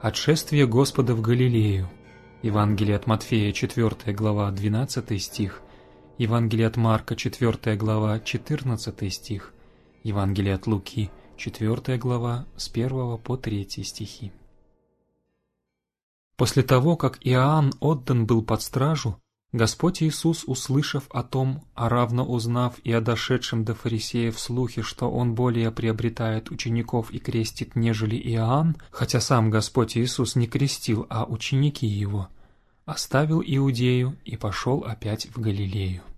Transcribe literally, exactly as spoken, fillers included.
Отшествие Господа в Галилею. Евангелие от Матфея, четвёртая глава, двенадцатый стих. Евангелие от Марка, четвёртая глава, четырнадцатый стих. Евангелие от Луки, четвёртая глава, с первого по третий стихи. После того, как Иоанн отдан был под стражу, Господь Иисус, услышав о том, а равно узнав и о дошедшем до фарисеев слухе, что Он более приобретает учеников и крестит, нежели Иоанн, хотя сам Господь Иисус не крестил, а ученики Его, оставил Иудею и пошел опять в Галилею.